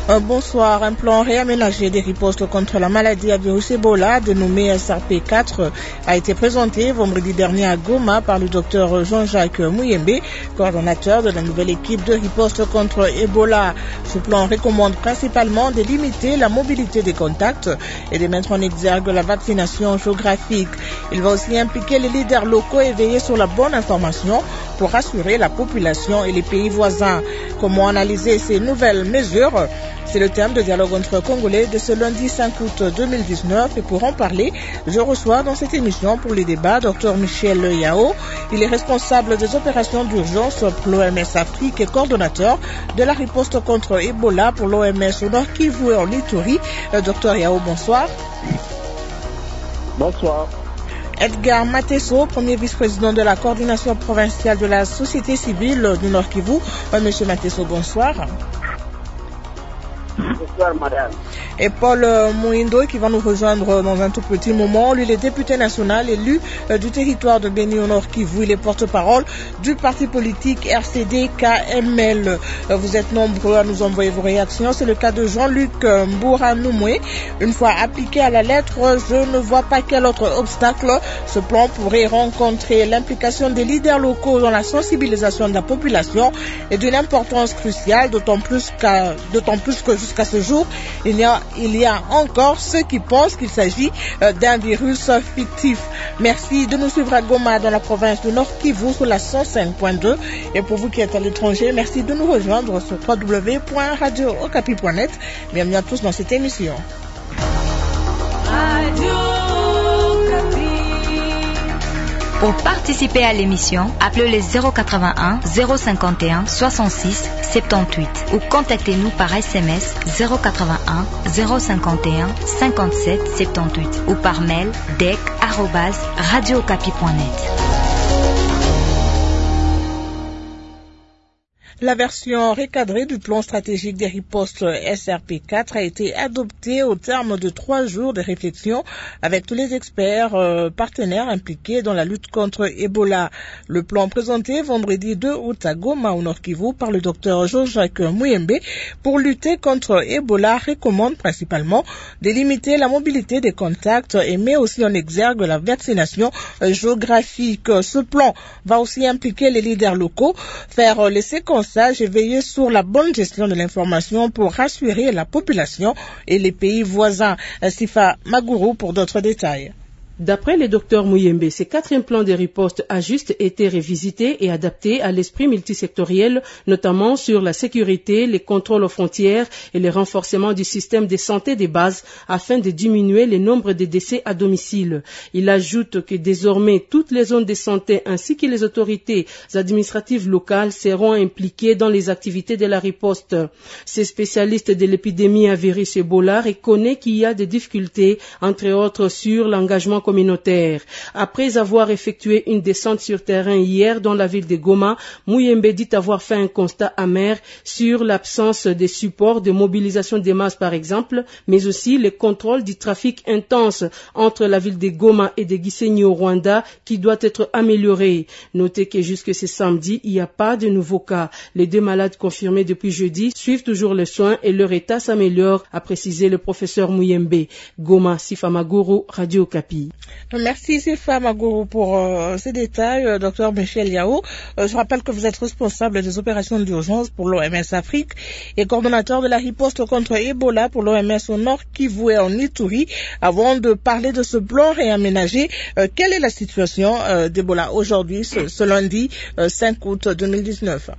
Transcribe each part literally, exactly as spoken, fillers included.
Euh, bonsoir. Un plan réaménagé des ripostes contre la maladie à virus Ebola, dénommé S R P quatre, a été présenté vendredi dernier à Goma par le docteur Jean-Jacques Muyembe, coordonnateur de la nouvelle équipe de riposte contre Ebola. Ce plan recommande principalement de limiter la mobilité des contacts et de mettre en exergue la vaccination géographique. Il va aussi impliquer les leaders locaux et veiller sur la bonne information pour rassurer la population et les pays voisins. Comment analyser ces nouvelles mesures? C'est le thème de dialogue entre Congolais de ce lundi cinq août deux mille dix-neuf et pour en parler, je reçois dans cette émission pour les débats Dr Michel Yao. Il est responsable des opérations d'urgence pour l'O M S Afrique et coordonnateur de la riposte contre Ebola pour l'O M S au Nord Kivu et en Ituri. Dr Yao, bonsoir. Bonsoir. Edgar Matesso, premier vice-président de la coordination provinciale de la société civile du Nord Kivu. Monsieur Matesso, bonsoir. Bonsoir, madame. Et Paul Mouindo qui va nous rejoindre dans un tout petit moment. Lui, il est député national élu du territoire de Béni au Nord Kivu. Il est porte-parole du parti politique R C D K M L. Vous êtes nombreux à nous envoyer vos réactions. C'est le cas de Jean-Luc Mbouranoumoué. Une fois appliqué à la lettre, je ne vois pas quel autre obstacle ce plan pourrait rencontrer. L'implication des leaders locaux dans la sensibilisation de la population est d'une importance cruciale, d'autant plus, qu'à, d'autant plus que jusqu'à ce jour, il y a Il y a encore ceux qui pensent qu'il s'agit d'un virus fictif. Merci de nous suivre à Goma dans la province du Nord Kivu sur la cent cinq point deux. Et pour vous qui êtes à l'étranger, merci de nous rejoindre sur w w w point radio okapi point net. Bienvenue à tous dans cette émission. Radio Okapi. Pour participer à l'émission, appelez le zéro quatre-vingt-un zéro cinquante et un soixante-six soixante-dix-huit ou contactez-nous par S M S zéro quatre-vingt-un zéro cinquante et un cinquante-sept soixante-dix-huit ou par mail dec arobase radio okapi point net. La version recadrée du plan stratégique des ripostes S R P quatre a été adoptée au terme de trois jours de réflexion avec tous les experts euh, partenaires impliqués dans la lutte contre Ebola. Le plan présenté vendredi deux août à Goma au Nord Kivu par le docteur Jean-Jacques Muyembe pour lutter contre Ebola recommande principalement de limiter la mobilité des contacts et met aussi en exergue la vaccination euh, géographique. Ce plan va aussi impliquer les leaders locaux, faire euh, les séquences et veiller sur la bonne gestion de l'information pour rassurer la population et les pays voisins. Sifa Magourou pour d'autres détails. D'après le docteur Muyembe, ces quatrième plan de riposte a juste été révisité et adapté à l'esprit multisectoriel, notamment sur la sécurité, les contrôles aux frontières et le renforcement du système de santé des bases afin de diminuer le nombre de décès à domicile. Il ajoute que désormais toutes les zones de santé ainsi que les autorités administratives locales seront impliquées dans les activités de la riposte. Ces spécialistes de l'épidémie à virus Ebola reconnaissent qu'il y a des difficultés, entre autres sur l'engagement communautaire. Après avoir effectué une descente sur terrain hier dans la ville de Goma, Muyembe dit avoir fait un constat amer sur l'absence de support de mobilisation des masses par exemple, mais aussi le contrôle du trafic intense entre la ville de Goma et de Gisenyi au Rwanda qui doit être amélioré. Notez que jusque ce samedi, il n'y a pas de nouveaux cas. Les deux malades confirmés depuis jeudi suivent toujours les soins et leur état s'améliore, a précisé le professeur Muyembe. Goma, Sifa Magourou, Radio Okapi. Merci Sifa Magourou pour euh, ces détails. Euh, docteur Michel Yao, euh, je rappelle que vous êtes responsable des opérations d'urgence pour l'O M S Afrique et coordonnateur de la riposte contre Ebola pour l'O M S au Nord Kivu et en Ituri. Avant de parler de ce plan réaménagé, euh, quelle est la situation euh, d'Ebola aujourd'hui, ce, ce lundi euh, cinq août deux mille dix-neuf?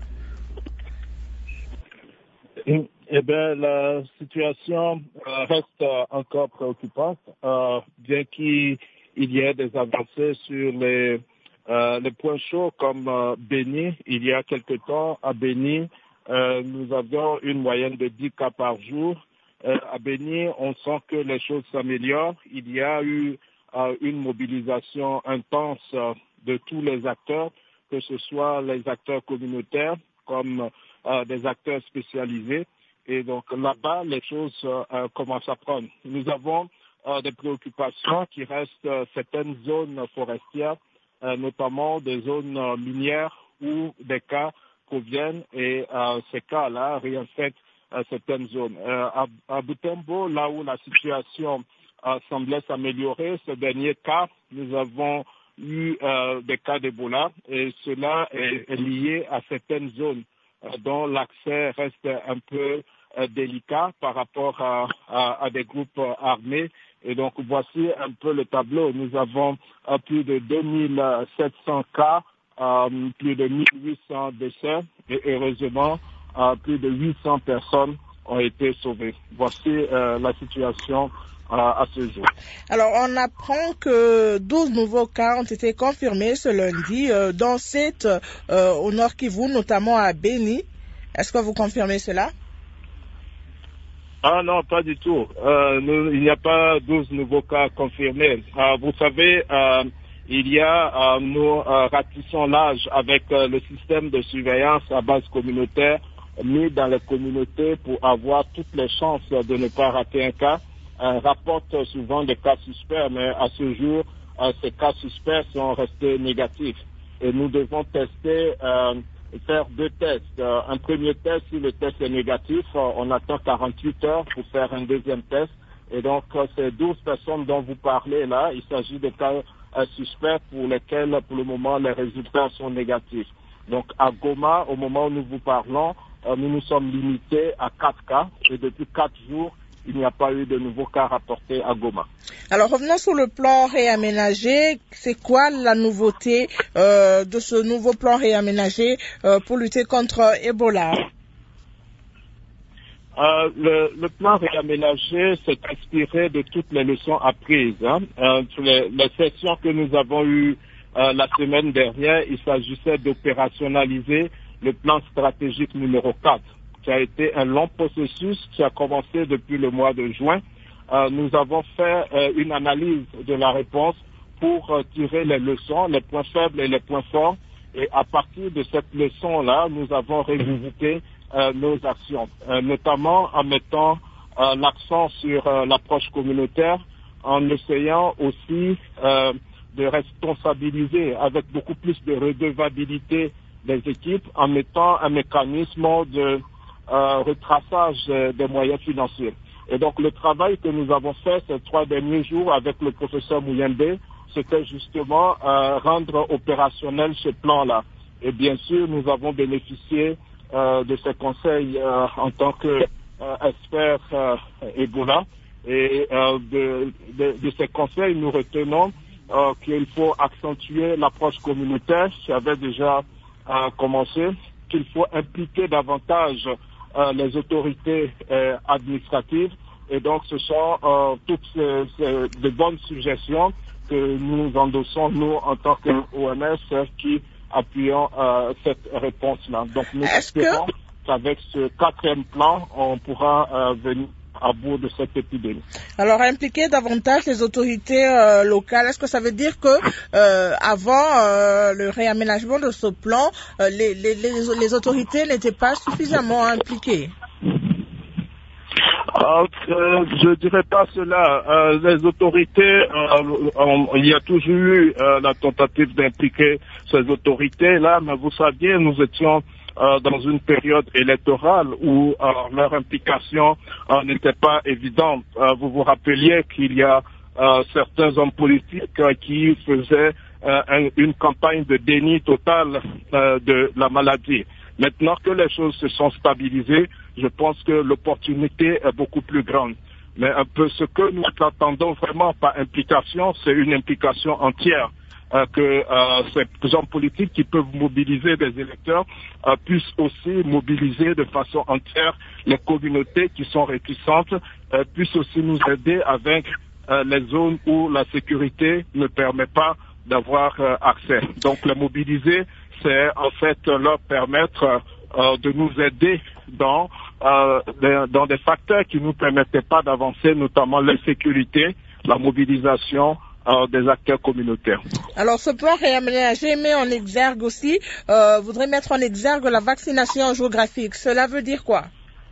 Eh bien, la situation euh, reste euh, encore préoccupante, euh, bien qu'il y ait des avancées sur les, euh, les points chauds comme euh, Béni. Il y a quelque temps, à Béni, euh, nous avions une moyenne de dix cas par jour. Euh, à Béni, on sent que les choses s'améliorent. Il y a eu euh, une mobilisation intense euh, de tous les acteurs, que ce soit les acteurs communautaires comme euh, des acteurs spécialisés. Et donc là-bas, les choses euh, commencent à prendre. Nous avons euh, des préoccupations qui restent euh, certaines zones forestières, euh, notamment des zones euh, minières où des cas proviennent et euh, ces cas-là réinfectent euh, certaines zones. Euh, à, à Butembo, là où la situation euh, semblait s'améliorer, ces derniers cas, nous avons eu euh, des cas d'Ebola et cela est, est lié à certaines zones euh, dont l'accès reste un peu euh, délicat par rapport à, à, à des groupes euh, armés. Et donc voici un peu le tableau. Nous avons euh, plus de deux mille sept cents cas, euh, plus de mille huit cents décès et heureusement euh, plus de huit cents personnes ont été sauvées. Voici euh, la situation à ce jour. Alors, on apprend que douze nouveaux cas ont été confirmés ce lundi, euh, dont sept euh, au Nord Kivu, notamment à Beni. Est-ce que vous confirmez cela? Ah non, pas du tout. Euh, nous, il n'y a pas douze nouveaux cas confirmés. Euh, vous savez, euh, il y a, euh, nous euh, ratissons l'âge avec euh, le système de surveillance à base communautaire mis dans les communautés pour avoir toutes les chances de ne pas rater un cas. On rapporte souvent des cas suspects, mais à ce jour, euh, ces cas suspects sont restés négatifs. Et nous devons tester, euh, faire deux tests. Euh, un premier test, si le test est négatif, euh, on attend quarante-huit heures pour faire un deuxième test. Et donc, euh, ces douze personnes dont vous parlez là, il s'agit de cas euh, suspects pour lesquels, pour le moment, les résultats sont négatifs. Donc, à Goma, au moment où nous vous parlons, euh, nous nous sommes limités à quatre cas. Et depuis quatre jours, il n'y a pas eu de nouveaux cas rapportés à Goma. Alors revenons sur le plan réaménagé. C'est quoi la nouveauté euh, de ce nouveau plan réaménagé euh, pour lutter contre Ebola? Euh, le, le plan réaménagé s'est inspiré de toutes les leçons apprises. Hein. Euh, les, les sessions que nous avons eues euh, la semaine dernière, il s'agissait d'opérationnaliser le plan stratégique numéro quatre. Qui a été un long processus qui a commencé depuis le mois de juin. Euh, nous avons fait euh, une analyse de la réponse pour euh, tirer les leçons, les points faibles et les points forts. Et à partir de cette leçon-là, nous avons révisité euh, nos actions, euh, notamment en mettant euh, l'accent sur euh, l'approche communautaire, en essayant aussi euh, de responsabiliser avec beaucoup plus de redevabilité des équipes, en mettant un mécanisme de Euh, retraçage euh, des moyens financiers. Et donc le travail que nous avons fait ces trois derniers jours avec le professeur Muyembe, c'était justement euh, rendre opérationnel ce plan-là. Et bien sûr, nous avons bénéficié euh, de ces conseils euh, en tant qu'experts euh, euh, Ebola. Et euh, de, de, de ces conseils, nous retenons euh, qu'il faut accentuer l'approche communautaire qui avait déjà euh, commencé, qu'il faut impliquer davantage Euh, les autorités euh, administratives. Et donc, ce sont euh, toutes ces, ces, de bonnes suggestions que nous endossons, nous, en tant qu'O M S, qui appuyons euh, cette réponse-là. Donc, nous espérons que... qu'avec ce quatrième plan, on pourra euh, venir à bout de cette épidémie. Alors, impliquer davantage les autorités euh, locales, est-ce que ça veut dire que euh, avant euh, le réaménagement de ce plan, euh, les, les, les, les autorités n'étaient pas suffisamment impliquées? Euh, euh, je dirais pas cela. Euh, les autorités, euh, on, il y a toujours eu euh, la tentative d'impliquer ces autorités-là, mais vous saviez, nous étions Euh, dans une période électorale où euh, leur implication euh, n'était pas évidente. Euh, vous vous rappeliez qu'il y a euh, certains hommes politiques euh, qui faisaient euh, un, une campagne de déni total euh, de la maladie. Maintenant que les choses se sont stabilisées, je pense que l'opportunité est beaucoup plus grande. Mais un peu ce que nous attendons vraiment par implication, c'est une implication entière. Euh, que euh, ces hommes politiques qui peuvent mobiliser des électeurs euh, puissent aussi mobiliser de façon entière les communautés qui sont réticentes, euh, puissent aussi nous aider à vaincre euh, les zones où la sécurité ne permet pas d'avoir euh, accès. Donc les mobiliser, c'est en fait leur permettre euh, de nous aider dans, euh, des, dans des facteurs qui ne nous permettaient pas d'avancer, notamment l'insécurité, la mobilisation, Euh, des acteurs communautaires. Alors, ce plan réaménagé met en exergue aussi, euh, voudrait mettre en exergue la vaccination géographique. Cela veut dire quoi?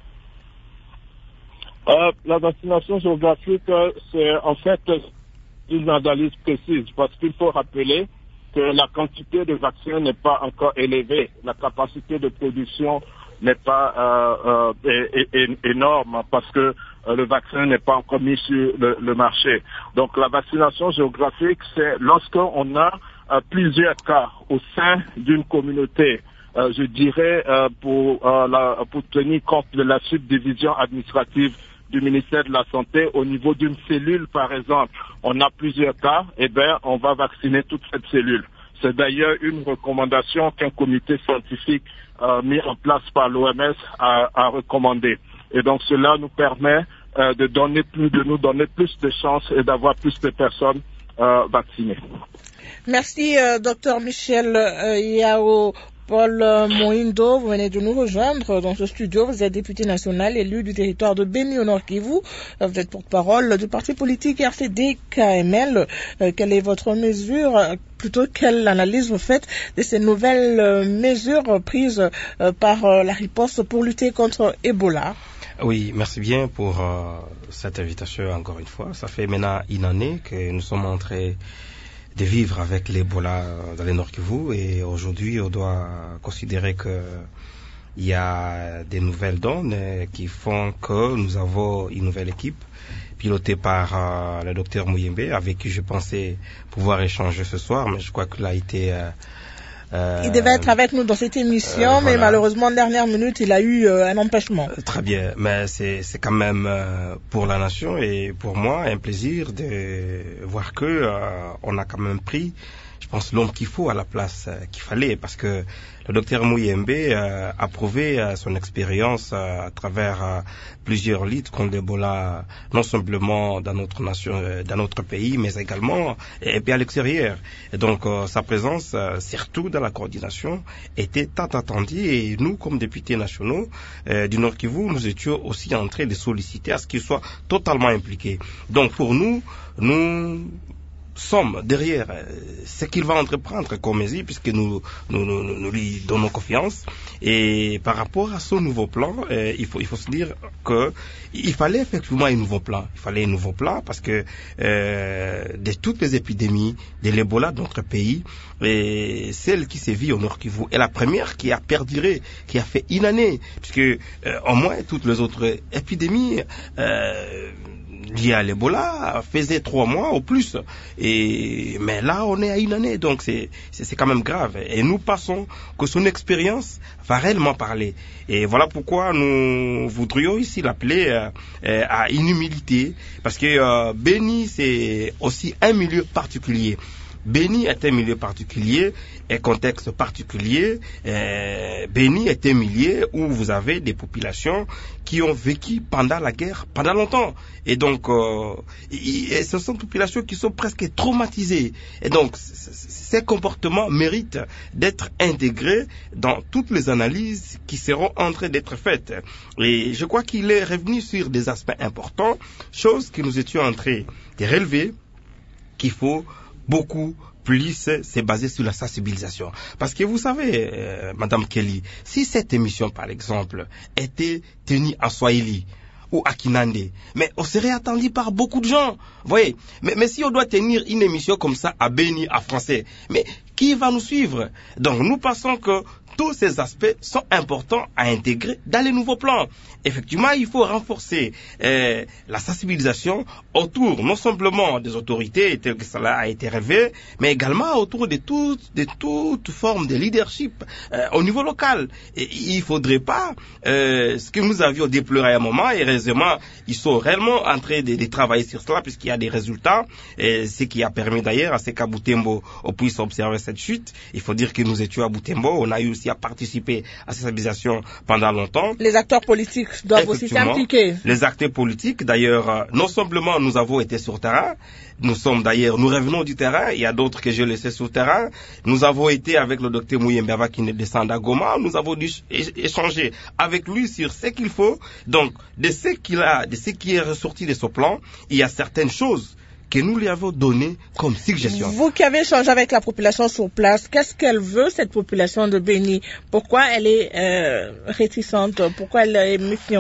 Euh, la vaccination géographique, c'est en fait une analyse précise, parce qu'il faut rappeler que la quantité de vaccins n'est pas encore élevée. La capacité de production n'est pas euh, euh, est, est, est énorme parce que euh, le vaccin n'est pas encore mis sur le, le marché. Donc la vaccination géographique, c'est lorsqu'on a euh, plusieurs cas au sein d'une communauté. Euh, je dirais euh, pour, euh, la, pour tenir compte de la subdivision administrative du ministère de la Santé au niveau d'une cellule, par exemple, on a plusieurs cas, eh bien, on va vacciner toute cette cellule. C'est d'ailleurs une recommandation qu'un comité scientifique euh, mis en place par l'O M S a, a recommandé. Et donc, cela nous permet euh, de donner plus, de nous donner plus de chances et d'avoir plus de personnes euh, vaccinées. Merci, euh, docteur Michel euh, Yao. Paul Mohindo, vous venez de nous rejoindre dans ce studio. Vous êtes député national élu du territoire de Béni au Nord Kivu. Vous êtes porte-parole du parti politique R C D K M L. Euh, quelle est votre mesure, plutôt quelle analyse vous faites de ces nouvelles mesures prises euh, par euh, la riposte pour lutter contre Ebola? Oui, merci bien pour euh, cette invitation encore une fois. Ça fait maintenant une année que nous sommes entrés de vivre avec l'Ebola dans le Nord Kivu et aujourd'hui on doit considérer que il y a des nouvelles donnes qui font que nous avons une nouvelle équipe pilotée par euh, le docteur Muyembe avec qui je pensais pouvoir échanger ce soir, mais je crois qu'il a été euh, Euh, il devait être avec nous dans cette émission, euh, mais voilà. Malheureusement, en dernière minute, il a eu euh, un empêchement. Très bien, mais c'est, c'est quand même euh, pour la nation et pour moi un plaisir de voir que euh, on a quand même pris, je pense, l'homme qu'il faut à la place euh, qu'il fallait, parce que le docteur Muyembe euh, a prouvé euh, son expérience euh, à travers euh, plusieurs luttes contre l'Ebola, non simplement dans notre nation, euh, dans notre pays, mais également et, et puis à l'extérieur. Et donc euh, sa présence, euh, surtout dans la coordination, était tant attendue. Et nous, comme députés nationaux euh, du Nord Kivu, nous étions aussi en train de solliciter à ce qu'il soit totalement impliqué. Donc pour nous, nous sommes derrière ce qu'il va entreprendre comme mesure, puisque nous, nous, nous, nous lui donnons confiance. Et par rapport à ce nouveau plan, euh, il faut, il faut se dire que il fallait effectivement un nouveau plan. Il fallait un nouveau plan parce que euh, de toutes les épidémies de l'Ebola de notre pays, et celle qui s'est vue au Nord Kivu est la première qui a perduré, qui a fait une année, puisque euh, au moins toutes les autres épidémies euh, lié à l'Ebola faisait trois mois ou plus, et mais là on est à une année, donc c'est c'est, c'est quand même grave. Et nous pensons que son expérience va réellement parler. Et voilà pourquoi nous voudrions ici l'appeler euh, euh, à une humilité, parce que euh, Béni c'est aussi un milieu particulier. Béni est un milieu particulier, un contexte particulier. Euh, Béni est un milieu où vous avez des populations qui ont vécu pendant la guerre, pendant longtemps. Et donc, euh, et ce sont des populations qui sont presque traumatisées. Et donc, ces comportements méritent d'être intégrés dans toutes les analyses qui seront en train d'être faites. Et je crois qu'il est revenu sur des aspects importants, choses que nous étions en train de relever, qu'il faut beaucoup plus c'est basé sur la sensibilisation. Parce que vous savez, euh, Madame Kelly, si cette émission, par exemple, était tenue en Swahili ou à Kinande, mais on serait attendu par beaucoup de gens. Vous voyez, mais, mais si on doit tenir une émission comme ça à Béni, à français, mais qui va nous suivre? Donc nous pensons que tous ces aspects sont importants à intégrer dans les nouveaux plans. Effectivement, il faut renforcer euh, la sensibilisation autour non simplement des autorités, tel que cela a été relevé, mais également autour de toutes de toute forme de leadership euh, au niveau local. Et il ne faudrait pas, euh, ce que nous avions déploré à un moment, et heureusement, ils sont réellement en train de, de travailler sur cela, puisqu'il y a des résultats, et ce qui a permis d'ailleurs à ce qu'à Butembo, on puisse observer cette chute. Il faut dire que nous étions à Butembo, on a eu aussi à participer à cette stabilisation pendant longtemps. Les acteurs politiques doivent aussi s'impliquer. Les acteurs politiques, d'ailleurs, euh, non simplement nous avons été sur terrain, nous sommes d'ailleurs, nous revenons du terrain, il y a d'autres que j'ai laissés sur terrain, nous avons été avec le docteur Muyembe avant qu'il ne descende à Goma, nous avons dû échanger avec lui sur ce qu'il faut. Donc, de ce qu'il a, de ce qui est ressorti de ce plan, il y a certaines choses que nous lui avons donné comme suggestion. Vous qui avez échangé avec la population sur place, qu'est-ce qu'elle veut, cette population de Béni? Pourquoi elle est euh, réticente? Pourquoi elle est méfiante?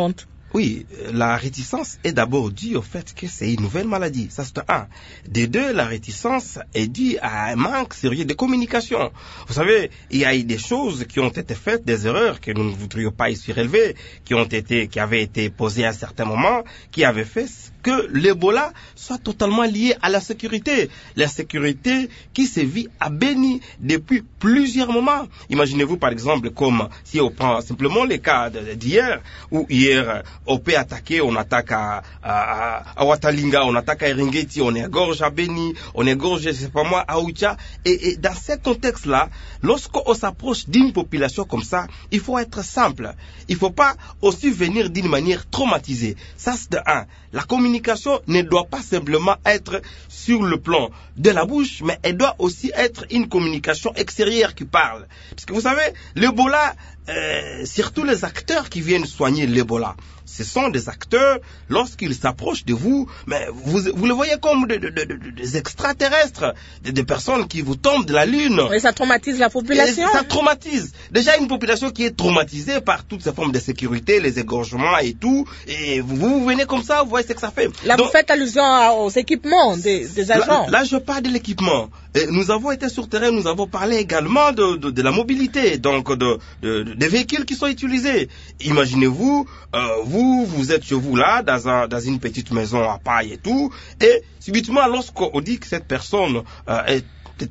Oui, la réticence est d'abord due au fait que c'est une nouvelle maladie. Ça, c'est un. De deux, la réticence est due à un manque sérieux de communication. Vous savez, il y a eu des choses qui ont été faites, des erreurs que nous ne voudrions pas ici relever, qui ont été, qui avaient été posées à un certain moment, qui avaient fait que l'Ebola soit totalement lié à la sécurité. La sécurité qui se vit à Beni depuis plusieurs moments. Imaginez-vous par exemple comme si on prend simplement les cas d'hier, où hier on peut attaquer, on attaque à, à, à Watalinga, on attaque à Eringeti, on égorge à Beni, on égorge, je sais pas moi, à Oucha. Et, et dans ce contexte-là, lorsqu'on s'approche d'une population comme ça, il faut être simple. Il ne faut pas aussi venir d'une manière traumatisée. Ça, c'est de un. La communication ne doit pas simplement être sur le plan de la bouche, mais elle doit aussi être une communication extérieure qui parle. Parce que vous savez, l'Ebola, euh, surtout les acteurs qui viennent soigner l'Ebola, ce sont des acteurs, lorsqu'ils s'approchent de vous, mais vous, vous les voyez comme des de, de, de, de extraterrestres, des de personnes qui vous tombent de la lune. Et ça traumatise la population. Et ça traumatise. Déjà une population qui est traumatisée par toutes ces formes de sécurité, les égorgements et tout, et vous, vous venez comme ça, vous voyez ce que ça fait. Là, Donc, vous faites allusion aux équipements des, des agents. Là, là, je parle de l'équipement. Et nous avons été sur terrain, nous avons parlé également de, de, de la mobilité, donc de, de, de, des véhicules qui sont utilisés. Imaginez-vous, euh, vous, vous êtes chez vous là, dans, un, dans une petite maison à paille et tout, et subitement, lorsqu'on dit que cette personne euh, est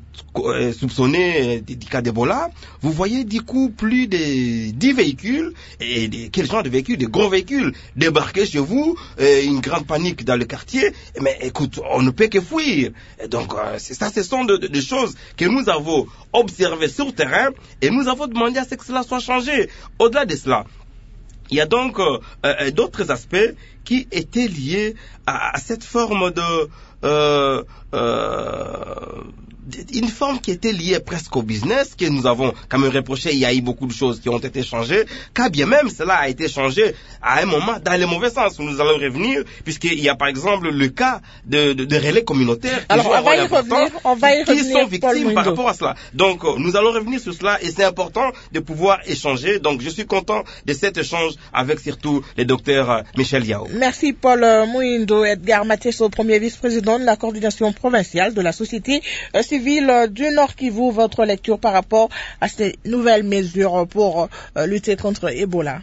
soupçonné du cas d'Ebola, vous voyez du coup plus de dix véhicules, et de, quel genre de véhicules, des gros véhicules, débarquer chez vous, et une grande panique dans le quartier, mais écoute, on ne peut que fuir. Et donc, euh, c'est ça, ce sont des de, de choses que nous avons observées sur le terrain, et nous avons demandé à ce que cela soit changé. Au-delà de cela, il y a donc euh, euh, d'autres aspects qui étaient liés à, à cette forme de... Euh, euh, une forme qui était liée presque au business, que nous avons quand même reproché. Il y a eu beaucoup de choses qui ont été changées, car bien même cela a été changé à un moment dans le mauvais sens. Nous allons revenir, puisqu'il y a par exemple le cas de, de, de relais communautaires qui, Alors, on va y revenir, on va y qui revenir, sont victimes par rapport à cela. Donc nous allons revenir sur cela, et c'est important de pouvoir échanger. Donc je suis content de cet échange avec surtout le docteur Michel Yao. Merci Paul Mouindo. Edgar Mateso, premier vice-président de la coordination provinciale de la société euh, civile du Nord Kivu, votre lecture par rapport à ces nouvelles mesures pour euh, lutter contre Ebola.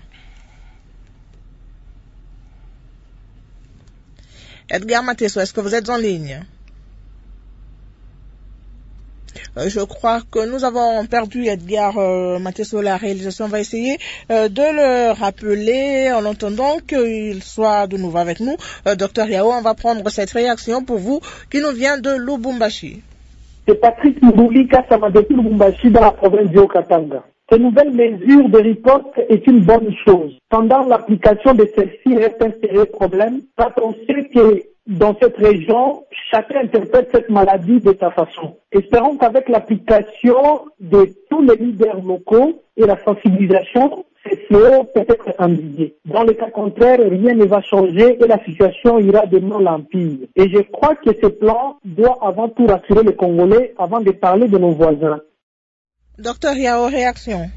Edgar Mateso, est-ce que vous êtes en ligne? Euh, je crois que nous avons perdu Edgar euh, Mateso. La réalisation va essayer euh, de le rappeler en attendant qu'il soit de nouveau avec nous. Euh, Docteur Yao, on va prendre cette réaction pour vous qui nous vient de Lubumbashi. C'est Patrick Mboulika Samadeki Lubumbashi dans la province du Haut-Katanga. Ces nouvelles mesures de riposte est une bonne chose. Pendant l'application de celle-ci reste un sérieux problème, parce qu'on sait que dans cette région, chacun interprète cette maladie de sa façon. Espérons qu'avec l'application de tous les leaders locaux et la sensibilisation, ces fléaux peut être endigués. Dans le cas contraire, rien ne va changer et la situation ira de mal en pire. Et je crois que ce plan doit avant tout rassurer les Congolais avant de parler de nos voisins. Docteur Yao, réaction.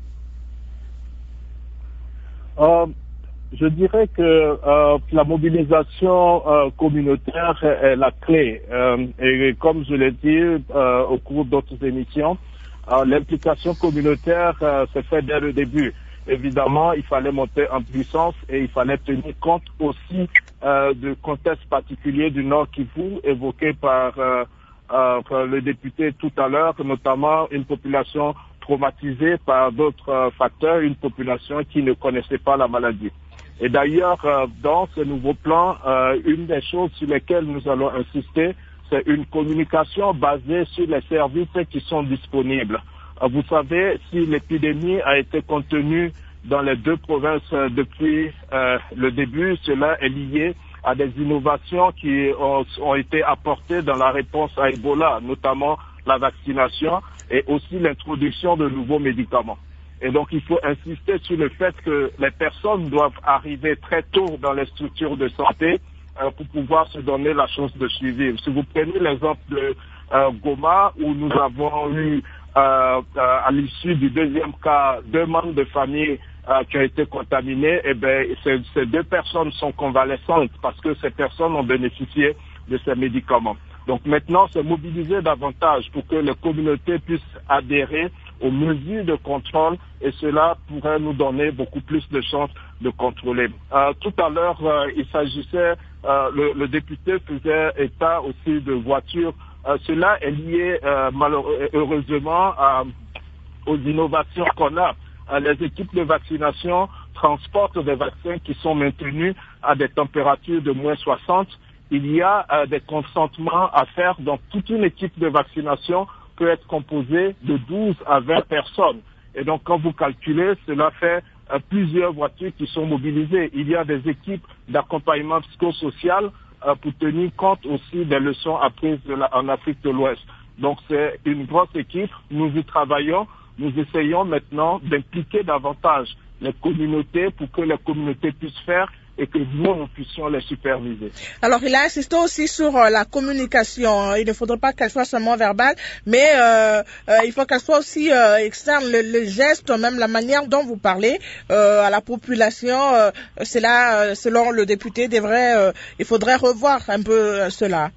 Euh, je dirais que euh, la mobilisation euh, communautaire est la clé. Euh, et comme je l'ai dit euh, au cours d'autres émissions, euh, l'implication communautaire euh, se fait dès le début. Évidemment, il fallait monter en puissance et il fallait tenir compte aussi euh, du contexte particulier du Nord Kivu évoqué par euh, euh, le député tout à l'heure, notamment une population traumatisée par d'autres euh, facteurs, une population qui ne connaissait pas la maladie. Et d'ailleurs, euh, dans ce nouveau plan, euh, une des choses sur lesquelles nous allons insister, c'est une communication basée sur les services qui sont disponibles. Vous savez, si l'épidémie a été contenue dans les deux provinces depuis euh, le début, cela est lié à des innovations qui ont, ont été apportées dans la réponse à Ebola, notamment la vaccination et aussi l'introduction de nouveaux médicaments. Et donc, il faut insister sur le fait que les personnes doivent arriver très tôt dans les structures de santé euh, pour pouvoir se donner la chance de suivre. Si vous prenez l'exemple de euh, Goma, où nous avons eu Euh, euh, à l'issue du deuxième cas, deux membres de famille euh, qui ont été contaminées, eh bien, ces, ces deux personnes sont convalescentes parce que ces personnes ont bénéficié de ces médicaments. Donc maintenant, c'est mobiliser davantage pour que les communautés puissent adhérer aux mesures de contrôle et cela pourrait nous donner beaucoup plus de chances de contrôler. Euh, tout à l'heure, euh, il s'agissait, euh, le, le député faisait état aussi de voitures. Euh, cela est lié euh, malheureusement à, aux innovations qu'on a. Euh, les équipes de vaccination transportent des vaccins qui sont maintenus à des températures de moins soixante. Il y a euh, des consentements à faire, donc toute une équipe de vaccination peut être composée de douze à vingt personnes. Et donc quand vous calculez, cela fait euh, plusieurs voitures qui sont mobilisées. Il y a des équipes d'accompagnement psychosocial euh, pour tenir compte aussi des leçons apprises de la, en Afrique de l'Ouest. Donc c'est une grosse équipe, nous y travaillons, nous essayons maintenant d'impliquer davantage les communautés pour que les communautés puissent faire et que nous, nous puissions les superviser. Alors, il a insisté aussi sur euh, la communication. Il ne faudrait pas qu'elle soit seulement verbale, mais euh, euh, il faut qu'elle soit aussi euh, externe. Le, le geste, même la manière dont vous parlez euh, à la population, euh, c'est là, euh, selon le député, devrait, euh, il faudrait revoir un peu euh, cela.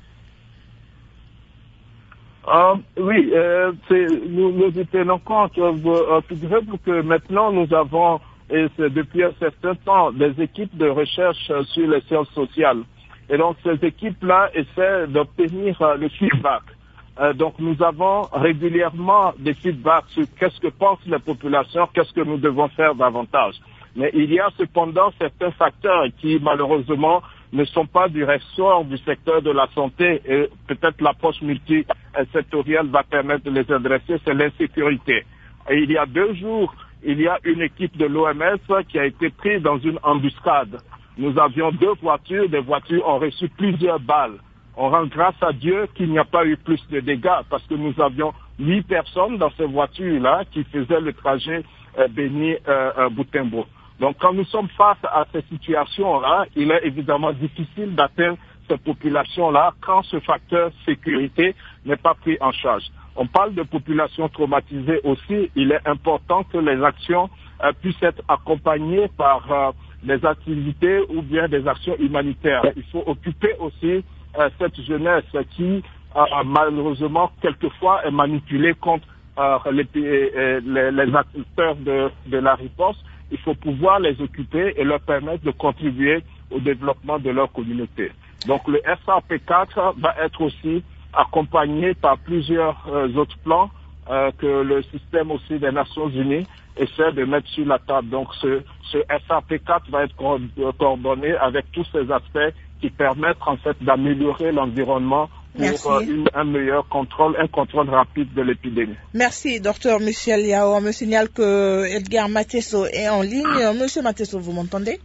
Euh, oui, euh, c'est, nous nous y tenons compte. Euh, figurez-vous que maintenant, nous avons et c'est depuis un certain temps des équipes de recherche sur les sciences sociales. Et donc ces équipes-là essaient d'obtenir euh, le feedback. Euh, donc nous avons régulièrement des feedbacks sur qu'est-ce que pensent les populations, qu'est-ce que nous devons faire davantage. Mais il y a cependant certains facteurs qui malheureusement ne sont pas du ressort du secteur de la santé et peut-être l'approche multisectorielle va permettre de les adresser, c'est l'insécurité. Et il y a deux jours, il y a une équipe de l'O M S qui a été prise dans une embuscade. Nous avions deux voitures, des voitures ont reçu plusieurs balles. On rend grâce à Dieu qu'il n'y a pas eu plus de dégâts parce que nous avions huit personnes dans ces voitures-là qui faisaient le trajet euh, Béni-Boutembo. Euh, Donc quand nous sommes face à ces situations-là, il est évidemment difficile d'atteindre ces populations-là quand ce facteur sécurité n'est pas pris en charge. On parle de populations traumatisées aussi. Il est important que les actions euh, puissent être accompagnées par euh, des activités ou bien des actions humanitaires. Il faut occuper aussi euh, cette jeunesse qui, euh, malheureusement, quelquefois est manipulée contre euh, les, les, les acteurs de, de la riposte. Il faut pouvoir les occuper et leur permettre de contribuer au développement de leur communauté. Donc le S A P quatre va être aussi accompagné par plusieurs euh, autres plans euh, que le système aussi des Nations Unies essaie de mettre sur la table. Donc ce, ce S A P quatre va être coordonné avec tous ces aspects qui permettent en fait d'améliorer l'environnement pour euh, une, un meilleur contrôle, un contrôle rapide de l'épidémie. Merci, docteur Michel Yao. On me signale que Edgar Matesso est en ligne. Monsieur Matesso, vous m'entendez?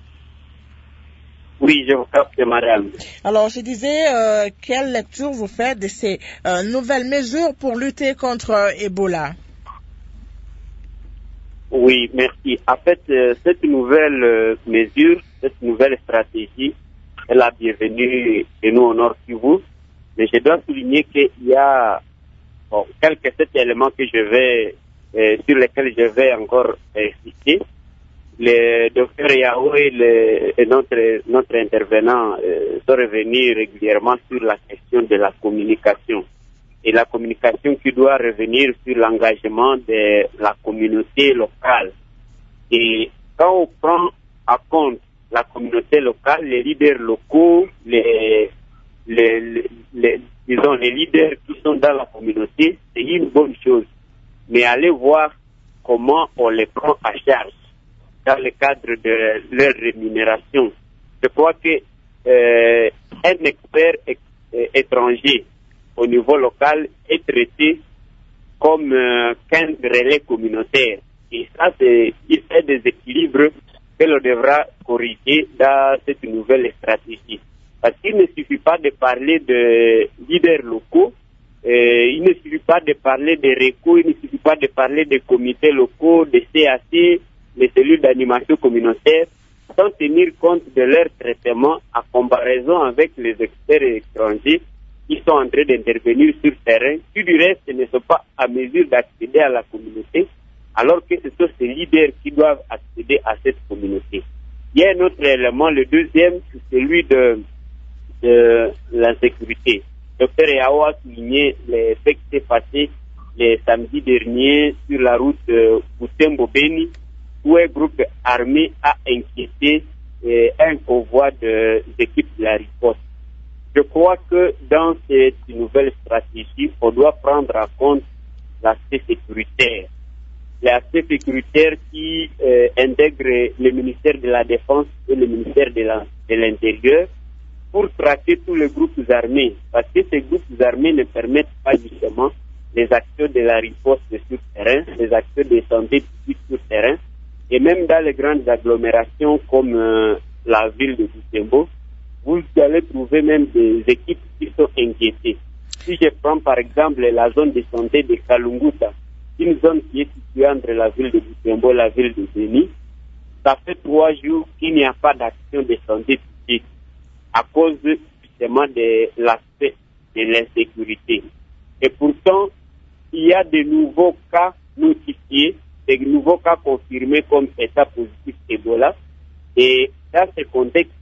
Oui, je vous capte, madame. Alors, je disais, euh, quelle lecture vous faites de ces euh, nouvelles mesures pour lutter contre euh, Ebola? Oui, merci. En fait, euh, cette nouvelle euh, mesure, cette nouvelle stratégie, est la bienvenue et nous au Nord Kivu. Mais je dois souligner qu'il y a bon, quelques sept éléments que je vais, euh, sur lesquels je vais encore insister. Le docteur Yao et, le, et notre, notre intervenant euh, sont revenus régulièrement sur la question de la communication. Et la communication qui doit revenir sur l'engagement de la communauté locale. Et quand on prend en compte la communauté locale, les leaders locaux, les, les, les, les, disons, les leaders qui sont dans la communauté, c'est une bonne chose. Mais allez voir comment on les prend à charge dans le cadre de leur rémunération. Je crois que euh, un expert é- étranger au niveau local est traité comme euh, qu'un relais communautaire. Et ça, c'est il fait des équilibres que l'on devra corriger dans cette nouvelle stratégie. Parce qu'il ne suffit pas de parler de leaders locaux, euh, il ne suffit pas de parler de RECO, il ne suffit pas de parler de comités locaux, de C A C, les cellules d'animation communautaire, sans tenir compte de leur traitement en comparaison avec les experts étrangers qui sont en train d'intervenir sur le terrain, qui du reste ne sont pas à mesure d'accéder à la communauté, alors que ce sont ces leaders qui doivent accéder à cette communauté. Il y a un autre élément, le deuxième, c'est celui de, de l'insécurité. Docteur Yao a souligné les faits qui s'est passé le samedi dernier sur la route de Butembo-Beni, où un groupe armé a inquiété euh, un convoi des équipes de la riposte. Je crois que dans cette nouvelle stratégie, on doit prendre en compte l'aspect sécuritaire. L'aspect sécuritaire qui euh, intègre le ministère de la Défense et le ministère de, la, de l'Intérieur pour traquer tous les groupes armés. Parce que ces groupes armés ne permettent pas justement les actions de la riposte sur terrain, les actions de santé publique sur terrain, et même dans les grandes agglomérations comme euh, la ville de Butembo, vous allez trouver même des équipes qui sont inquiétées. Si je prends par exemple la zone de santé de Kalunguta, une zone qui est située entre la ville de Butembo et la ville de Beni, ça fait trois jours qu'il n'y a pas d'action de santé publique à cause justement de l'aspect de l'insécurité. Et pourtant, il y a de nouveaux cas notifiés, des nouveaux cas confirmés comme état positif Ebola. Et dans ce contexte,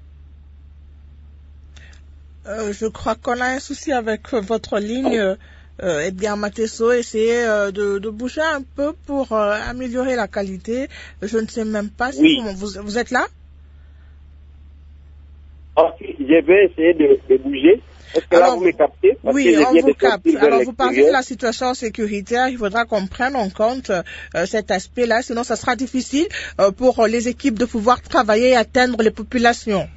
euh, je crois qu'on a un souci avec votre ligne, euh, Edgar Matesso. Essayez euh, de, de bouger un peu pour euh, améliorer la qualité. Je ne sais même pas si oui. vous, vous, vous êtes là. Ok, je vais essayer de, de bouger. Est-ce que Alors, là vous me captez? Parce oui, que on vous capte. Alors vous parlez de la situation sécuritaire, il faudra qu'on prenne en compte euh, cet aspect-là, sinon ça sera difficile euh, pour les équipes de pouvoir travailler et atteindre les populations.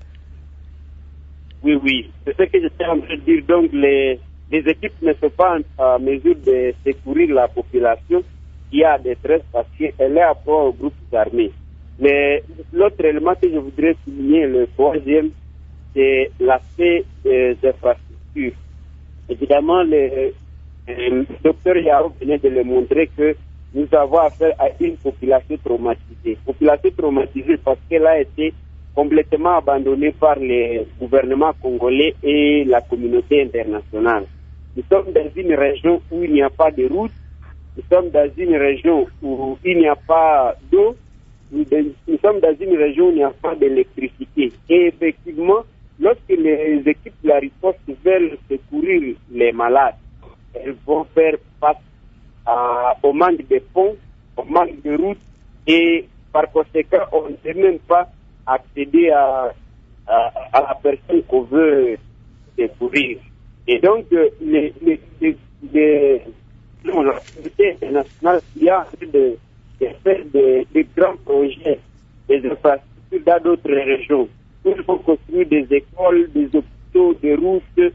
Oui, oui, c'est ce que j'étais en train de dire. Donc les, les équipes ne sont pas en mesure de secourir la population qui a détresse parce qu'elle est à rapport aux groupes armés. Mais l'autre élément que je voudrais souligner, le troisième, c'est l'aspect des infrastructures. Évidemment, le, le docteur Yao venait de le montrer que nous avons affaire à une population traumatisée. Population traumatisée parce qu'elle a été complètement abandonnée par les gouvernements congolais et la communauté internationale. Nous sommes dans une région où il n'y a pas de route, nous sommes dans une région où il n'y a pas d'eau, nous sommes dans une région où il n'y a pas d'électricité. Et effectivement, lorsque les équipes de la riposte veulent secourir les malades, elles vont faire face à, au manque de ponts, au manque de routes, et par conséquent, on ne peut même pas accéder à, à, à la personne qu'on veut secourir. Et donc, les, les, les, les, non, la communauté internationale qui a de, de faire des de grands projets, des infrastructures dans d'autres régions. Il faut construire des écoles, des hôpitaux, des routes, des,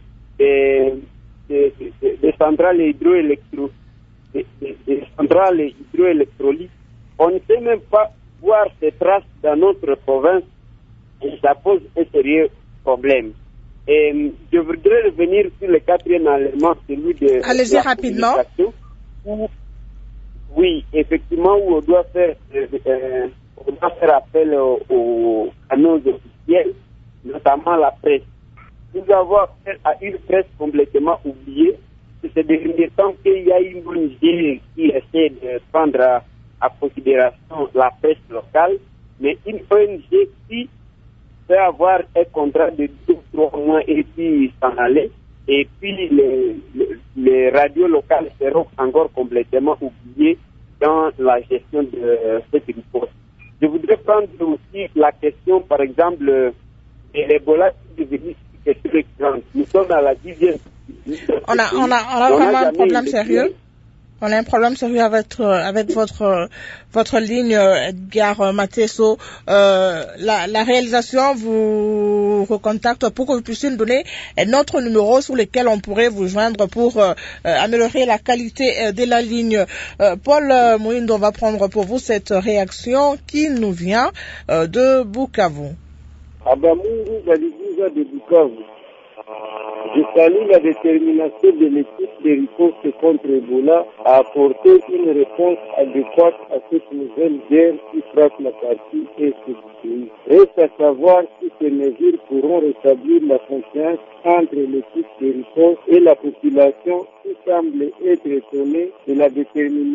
des, des, des centrales hydroélectro, des, des, des centrales hydroélectroliques. On ne sait même pas voir ces traces dans notre province et ça pose un sérieux problème. Et je voudrais revenir sur le quatrième élément, celui de Allez-y la rapidement. Où, oui, effectivement, où on doit faire, euh, euh, on doit faire appel aux, aux canaux officiels, notamment la presse. Nous avons affaire à une presse complètement oubliée. C'est devenu temps qu'il y a une O N G qui essaie de prendre à, à considération la presse locale, mais une O N G qui peut avoir un contrat de deux trois mois et puis s'en aller, et puis les, les, les radios locales seront encore complètement oubliées dans la gestion de cette riposte. Je voudrais prendre aussi la question, par exemple, de l'Ebola qui est devenu une question récurrente. Nous sommes à la dixième. On a, on a, on a vraiment un problème sérieux. On a un problème sérieux avec, avec votre, votre ligne, Edgar Matesso. Euh, la, la réalisation vous recontacte pour que vous puissiez nous donner notre numéro sur lequel on pourrait vous joindre pour euh, améliorer la qualité de la ligne. Euh, Paul Mouindo va prendre pour vous cette réaction qui nous vient euh, de Bukavu. Abamungu Galiziza de Bukavu. Je salue la détermination de l'équipe de riposte contre Ebola à apporter une réponse adéquate à cette nouvelle guerre qui frappe la partie est du pays. Reste à savoir si ces mesures pourront rétablir la confiance entre l'équipe de riposte et la population qui semble être étonnée de la détermination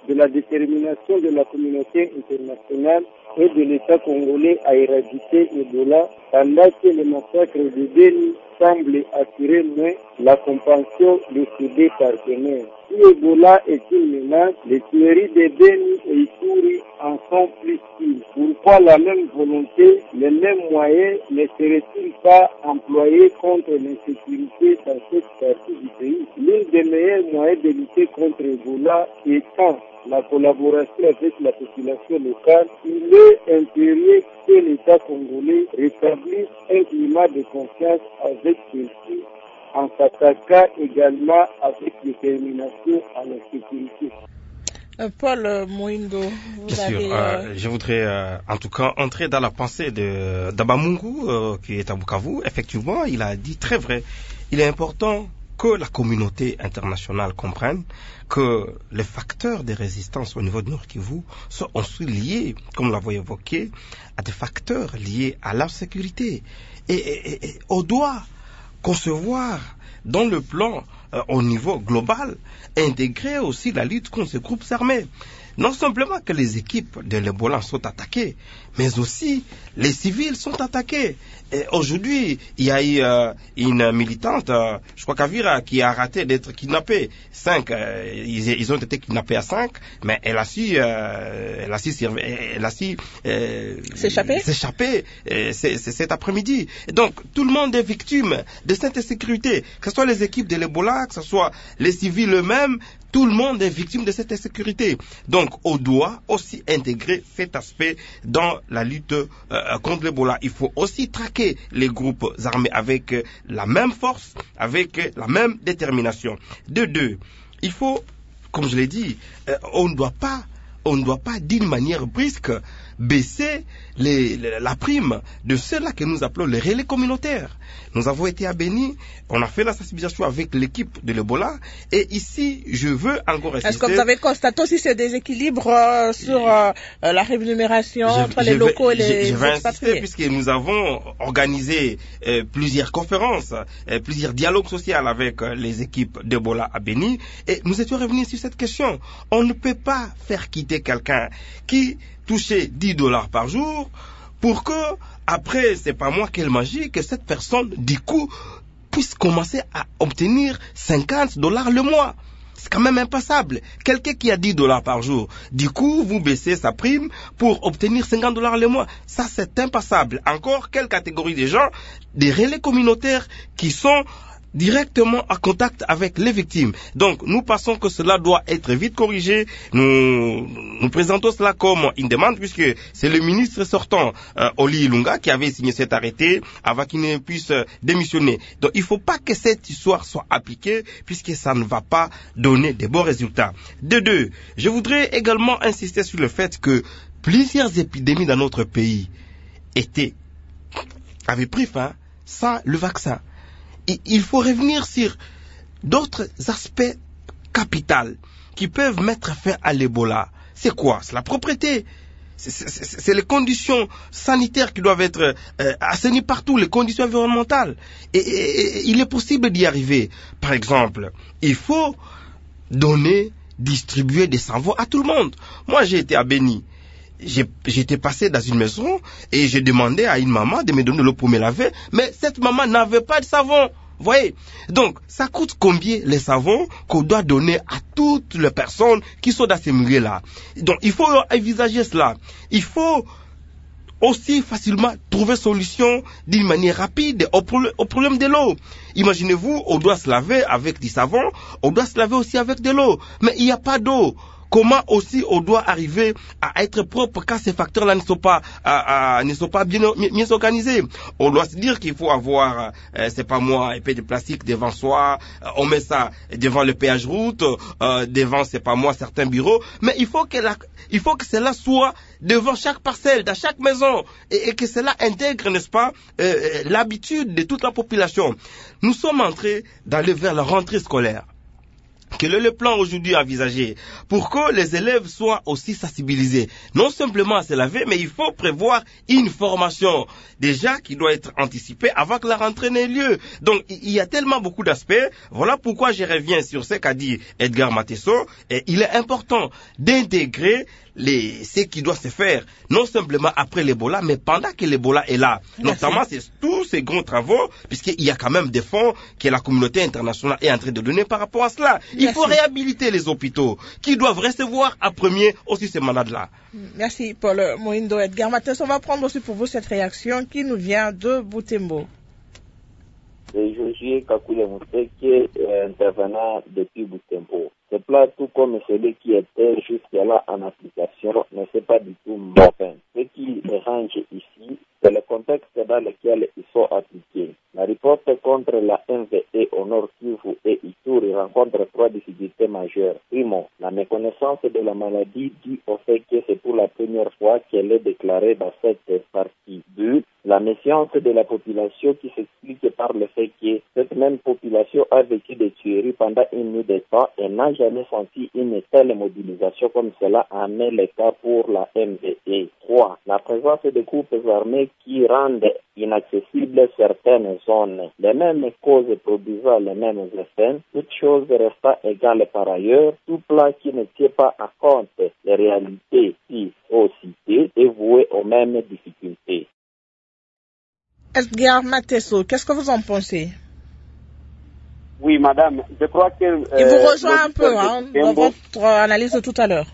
de la détermination de la communauté internationale et de l'État congolais à éradiquer Ebola, pendant que le massacre de Beni semble attirer moins la compassion de ses deux partenaires. Si Ebola est une menace, les tueries de Beni et Ituri en sont plus pires. Pourquoi la même volonté, les mêmes moyens ne seraient-ils pas employés contre l'insécurité dans cette partie du pays? L'un des meilleurs moyens de lutter contre Ebola étant la collaboration avec la population locale, il est impérieux que l'État congolais rétablisse un climat de confiance avec celle-ci, en s'attaquant également avec détermination à la sécurité. Euh, Paul Mouindo, vous Bien avez... sûr, euh, euh, je voudrais euh, en tout cas entrer dans la pensée de d'Abamungu, euh, qui est à Bukavu. Effectivement, il a dit très vrai. Il est important que la communauté internationale comprenne que les facteurs de résistance au niveau de Nord Kivu sont aussi liés, comme l'avons évoqué, à des facteurs liés à la sécurité. Et, et, et on doit concevoir dans le plan euh, au niveau global, intégrer aussi la lutte contre ces groupes armés. Non simplement que les équipes de l'Ebola sont attaquées, mais aussi les civils sont attaqués. Et aujourd'hui, il y a eu euh, une militante, euh, je crois Kavira, qui a raté d'être kidnappée. Cinq, euh, ils, ils ont été kidnappés à cinq, mais elle a su, euh, elle a su, elle a su euh, s'échapper. S'échapper euh, c'est, c'est cet après-midi. Et donc, tout le monde est victime de cette insécurité, que ce soit les équipes de l'Ebola, que ce soit les civils eux-mêmes. Tout le monde est victime de cette insécurité. Donc, on doit aussi intégrer cet aspect dans la lutte euh, contre l'Ebola. Il faut aussi traquer les groupes armés avec euh, la même force, avec euh, la même détermination. De deux, il faut, comme je l'ai dit, euh, on ne doit pas, on ne doit pas d'une manière brusque baisser les, les, la prime de ceux-là que nous appelons les relais communautaires. Nous avons été à Beni, on a fait la sensibilisation avec l'équipe de l'Ebola, et ici, je veux encore insister... Est-ce que vous avez constaté aussi ce déséquilibre euh, sur euh, la rémunération je, entre les vais, locaux et les je, je vais expatriés? insister puisque nous avons organisé euh, plusieurs conférences, euh, plusieurs dialogues sociaux avec euh, les équipes d'Ebola à Beni, et nous étions revenus sur cette question. On ne peut pas faire quitter quelqu'un qui touchait dix dollars par jour pour que, après, c'est pas moi quelle magie, que cette personne, du coup, puisse commencer à obtenir cinquante dollars le mois. C'est quand même impassable. Quelqu'un qui a dix dollars par jour, du coup, vous baissez sa prime pour obtenir cinquante dollars le mois. Ça, c'est impassable. Encore, quelle catégorie de gens? Des relais communautaires qui sont directement en contact avec les victimes. Donc, nous pensons que cela doit être vite corrigé. Nous, nous présentons cela comme une demande puisque c'est le ministre sortant, euh, Oli Ilunga, qui avait signé cet arrêté avant qu'il ne puisse euh, démissionner. Donc, il ne faut pas que cette histoire soit appliquée puisque ça ne va pas donner de bons résultats. De deux, je voudrais également insister sur le fait que plusieurs épidémies dans notre pays étaient, avaient pris fin sans le vaccin. Il faut revenir sur d'autres aspects capitaux qui peuvent mettre fin à l'Ebola. C'est quoi? C'est la propreté. C'est, c'est, c'est les conditions sanitaires qui doivent être euh, assainies partout, les conditions environnementales. Et, et, et il est possible d'y arriver. Par exemple, il faut donner, distribuer des savons à tout le monde. Moi, j'ai été à Beni. J'ai, j'étais passé dans une maison et j'ai demandé à une maman de me donner l'eau pour me laver, mais cette maman n'avait pas de savon. Vous voyez? Donc, ça coûte combien les savons qu'on doit donner à toutes les personnes qui sont dans ces milieux-là? Donc, il faut envisager cela. Il faut aussi facilement trouver solution d'une manière rapide au, pro- au problème de l'eau. Imaginez-vous, on doit se laver avec du savon, on doit se laver aussi avec de l'eau, mais il n'y a pas d'eau. Comment aussi on doit arriver à être propre quand ces facteurs-là ne sont pas, à, à, ne sont pas bien, bien organisés? On doit se dire qu'il faut avoir, euh, c'est pas moi, épée de plastique devant soi, euh, on met ça devant le péage route, euh, devant, c'est pas moi, certains bureaux, mais il faut que la, il faut que cela soit devant chaque parcelle, dans chaque maison, et, et que cela intègre, n'est-ce pas, euh, l'habitude de toute la population. Nous sommes entrés d'aller vers la rentrée scolaire. Quel est le plan aujourd'hui envisagé pour que les élèves soient aussi sensibilisés? Non simplement à se laver, mais il faut prévoir une formation déjà qui doit être anticipée avant que la rentrée n'ait lieu. Donc il y a tellement beaucoup d'aspects. Voilà pourquoi je reviens sur ce qu'a dit Edgar Matesso. Et il est important d'intégrer les, ce qui doit se faire, non simplement après l'Ebola, mais pendant que l'Ebola est là. Merci. Notamment, c'est tous ces grands travaux, puisqu'il y a quand même des fonds que la communauté internationale est en train de donner par rapport à cela. Il Merci. faut réhabiliter les hôpitaux, qui doivent recevoir à premier aussi ces malades-là. Merci, Paul Mohindo. Edgar Matesso, on va prendre aussi pour vous cette réaction qui nous vient de Butembo. C'est Josué Kakule Moussé qui est intervenant depuis Butembo. Ce plat, tout comme celui qui était jusque-là en application, ne c'est pas du tout mauvais. Ce qui dérange ici, c'est le contexte dans lequel ils sont appliqués. La riposte contre la M V E au Nord Kivu et Ituri rencontre trois difficultés majeures. Primo, la méconnaissance de la maladie due au fait que c'est pour la première fois qu'elle est déclarée dans cette partie. Deux, la méfiance de la population qui s'explique par le fait que cette même population a vécu des tueries pendant une nuit de temps et n'a jamais senti une telle mobilisation comme cela en est le cas pour la M V E. Trois, la présence de groupes armés qui rendent inaccessibles certaines zones. Les mêmes causes produisant les mêmes effets, toutes choses restant égales par ailleurs, tout plat qui ne tient pas à compte des réalités qui sont citées est voué aux mêmes difficultés. Edgar Matesso, qu'est-ce que vous en pensez? Oui, madame, je crois que... Euh, Il vous rejoint un peu hein, dans votre analyse de tout à l'heure.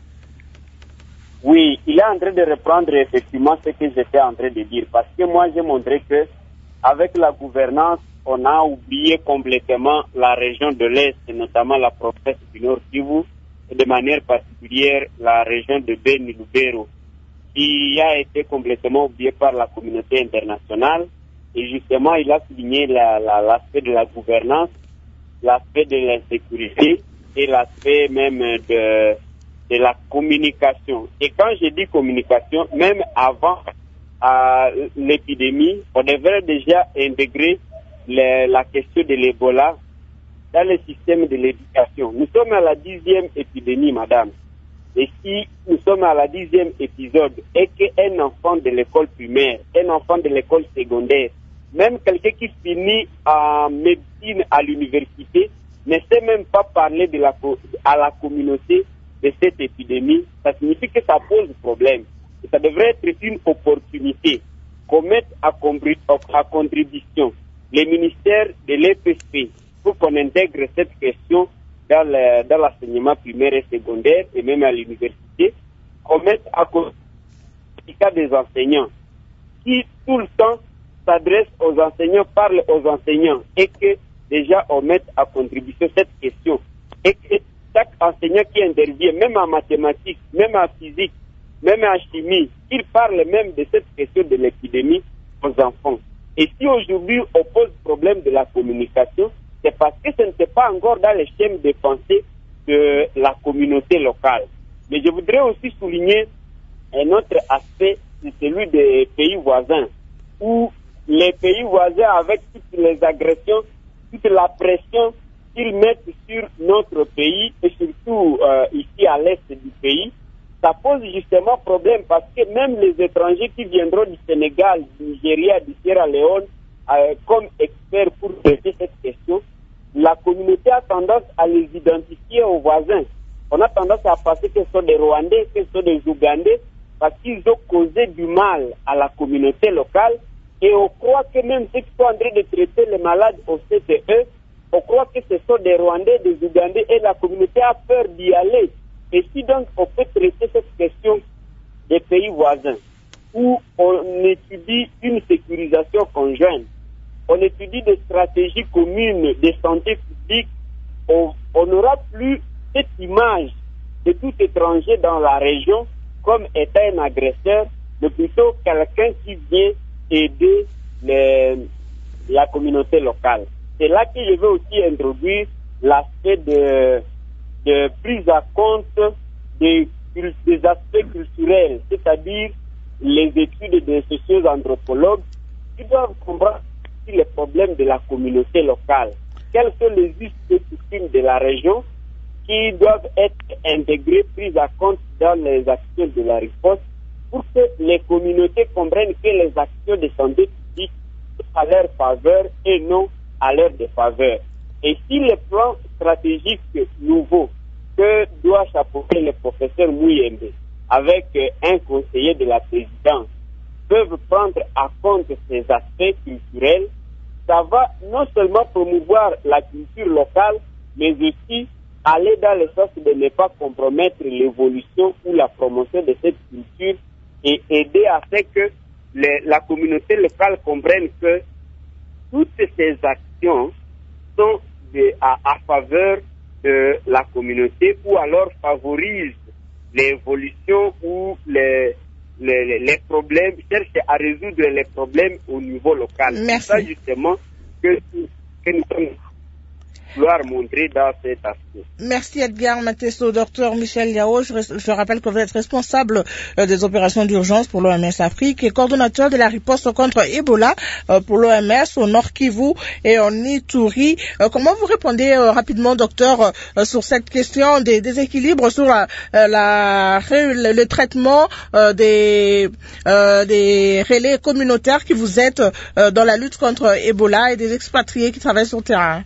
Oui, il est en train de reprendre effectivement ce que j'étais en train de dire. Parce que moi, j'ai montré que avec la gouvernance, on a oublié complètement la région de l'Est, et notamment la province du Nord Kivu, et de manière particulière la région de Beni Lubero, qui a été complètement oubliée par la communauté internationale. Et justement, il a souligné la, la, l'aspect de la gouvernance, l'aspect de l'insécurité et l'aspect même de, de la communication. Et quand je dis communication, même avant euh, l'épidémie, on devrait déjà intégrer le, la question de l'Ebola dans le système de l'éducation. Nous sommes à la dixième épidémie, madame. Et si nous sommes à la dixième épisode et qu'un enfant de l'école primaire, un enfant de l'école secondaire, même quelqu'un qui finit en médecine à l'université, ne sait même pas parler de la, à la communauté de cette épidémie, ça signifie que ça pose problème. Et ça devrait être une opportunité qu'on mette à, à contribution les ministères de l'E P S P pour qu'on intègre cette question dans, le, dans l'enseignement primaire et secondaire et même à l'université, qu'on mette à contribution des enseignants qui tout le temps s'adressent aux enseignants, parlent aux enseignants et que déjà on mette à contribution cette question et que chaque enseignant qui intervient, même en mathématiques, même en physique, même en chimie, il parle même de cette question de l'épidémie aux enfants. Et si aujourd'hui on pose problème de la communication, c'est parce que ce n'était pas encore dans les schèmes de pensée de la communauté locale. Mais je voudrais aussi souligner un autre aspect, c'est celui des pays voisins, où les pays voisins, avec toutes les agressions, toute la pression qu'ils mettent sur notre pays, et surtout euh, ici à l'est du pays, ça pose justement problème parce que même les étrangers qui viendront du Sénégal, du Nigeria, du Sierra Leone, euh, comme experts pour traiter cette question, la communauté a tendance à les identifier aux voisins. On a tendance à penser que ce sont des Rwandais, que ce sont des Ougandais, parce qu'ils ont causé du mal à la communauté locale. Et on croit que même ceux qui sont en train de traiter les malades au C T E, on croit que ce sont des Rwandais, des Ougandais, et la communauté a peur d'y aller. Et si donc on peut traiter cette question des pays voisins, où on étudie une sécurisation conjointe, on étudie des stratégies communes de santé publique, on n'aura plus cette image de tout étranger dans la région comme étant un agresseur, mais plutôt quelqu'un qui vient aider les, la communauté locale. C'est là que je veux aussi introduire l'aspect de, de prise en compte des, des aspects culturels, c'est-à-dire les études des socio-anthropologues qui doivent comprendre les problèmes de la communauté locale. quels sont les us et coutumes de la région qui doivent être intégrés, pris en compte dans les actions de la riposte pour que les communautés comprennent que les actions de santé publique sont à leur faveur et non à leur défaveur. Et si les plans stratégiques nouveaux que doit chapeauter le professeur Muyembe avec un conseiller de la présidence peuvent prendre en compte ces aspects culturels, ça va non seulement promouvoir la culture locale, mais aussi aller dans le sens de ne pas compromettre l'évolution ou la promotion de cette culture et aider à ce que les, la communauté locale comprenne que toutes ces actions sont de, à, à faveur de la communauté ou alors favorisent l'évolution ou les, les, les problèmes, cherchent à résoudre les problèmes au niveau local. Merci. C'est ça justement que, que nous sommes vouloir montrer dans cet aspect. Merci Edgar Matesso. Docteur Michel Yao, je, je rappelle que vous êtes responsable euh, des opérations d'urgence pour l'O M S Afrique et coordonnateur de la riposte contre Ebola euh, pour l'O M S au Nord Kivu et en Ituri. Euh, comment vous répondez euh, rapidement, docteur, euh, sur cette question des déséquilibres sur la, euh, la le, le traitement euh, des, euh, des relais communautaires qui vous êtes euh, dans la lutte contre Ebola et des expatriés qui travaillent sur le terrain?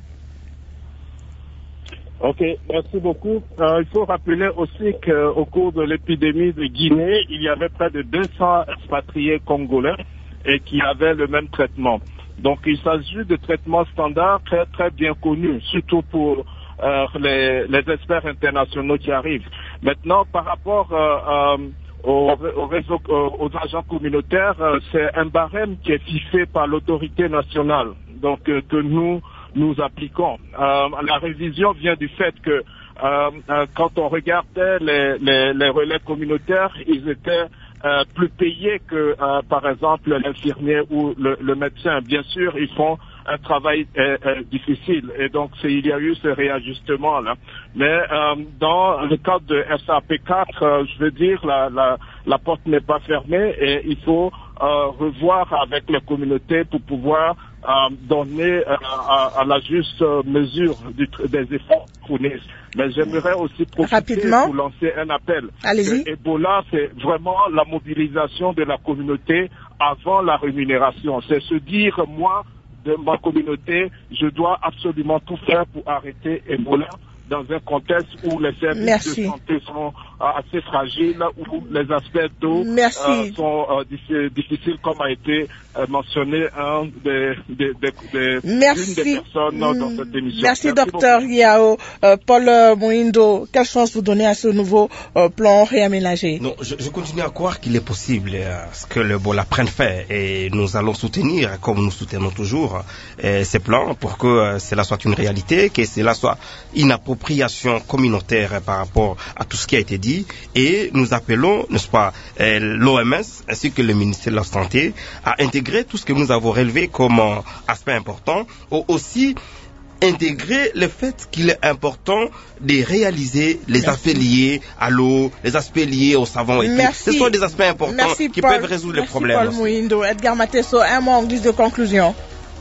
Ok, merci beaucoup. Euh, il faut rappeler aussi qu'au cours de l'épidémie de Guinée, il y avait près de deux cents expatriés congolais et qui avaient le même traitement. Donc il s'agit de traitements standards très très bien connus, surtout pour euh, les, les experts internationaux qui arrivent. Maintenant, par rapport euh, euh, aux, aux, réseaux, aux agents communautaires, euh, c'est un barème qui est fixé par l'autorité nationale, donc euh, que nous nous appliquons. Euh, la révision vient du fait que euh, euh, quand on regardait les, les, les relais communautaires, ils étaient euh, plus payés que, euh, par exemple, l'infirmier ou le, le médecin. Bien sûr, ils font un travail euh, euh, difficile et donc c'est, il y a eu ce réajustement-là. Mais euh, dans le cadre de S A P quatre, euh, je veux dire, la, la, la porte n'est pas fermée et il faut euh, revoir avec les communautés pour pouvoir euh, donner euh, à, à la juste mesure du, des efforts fournis. Mais j'aimerais aussi profiter Rapidement. pour lancer un appel. Allez-y. Ebola, c'est vraiment la mobilisation de la communauté avant la rémunération. C'est se dire, moi, de ma communauté, je dois absolument tout faire pour arrêter Ebola dans un contexte où les services Merci. de santé sont euh, assez fragiles, où les aspects d'eau euh, sont euh, difficiles, comme a été euh, mentionné un des, des, des, des, Merci. une des personnes dans cette émission. Merci, Merci docteur beaucoup. Yao. Euh, Paul Mouindo, quelle chance vous donnez à ce nouveau euh, plan réaménagé? Non, je, je continue à croire qu'il est possible euh, que le Ebola prenne fait et nous allons soutenir, comme nous soutenons toujours, euh, ces plans pour que euh, cela soit une réalité, que cela soit une appropriation communautaire par rapport à tout ce qui a été dit et nous appelons, n'est-ce pas, euh, l'O M S ainsi que le ministère de la Santé à intégrer tout ce que nous avons relevé comme euh, aspect important, ou aussi intégrer le fait qu'il est important de réaliser les Merci. aspects liés à l'eau, les aspects liés au savon et tout. Ce sont des aspects importants Merci, qui Paul. peuvent résoudre Merci, les problèmes. Paul Mouindo. Edgar Matesso, un mot en guise de conclusion.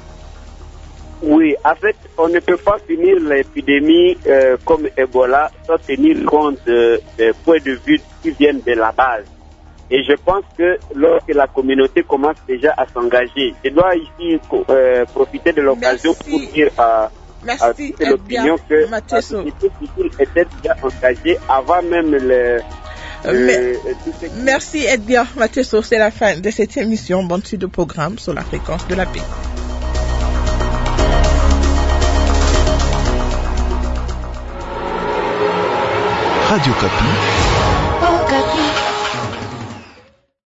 Oui, en fait, on ne peut pas finir l'épidémie euh, comme Ebola sans tenir compte euh, des points de vue qui viennent de la base. Et je pense que lorsque la communauté commence déjà à s'engager, je dois ici euh, profiter de l'occasion Merci. pour dire à, Merci, à toute l'opinion que Matesso. la société civile était déjà engagée avant même le... Euh, Mais, merci Edgar Matesso, c'est la fin de cette émission. Bonne suite de programme sur la fréquence de la paix. Radio Kapi.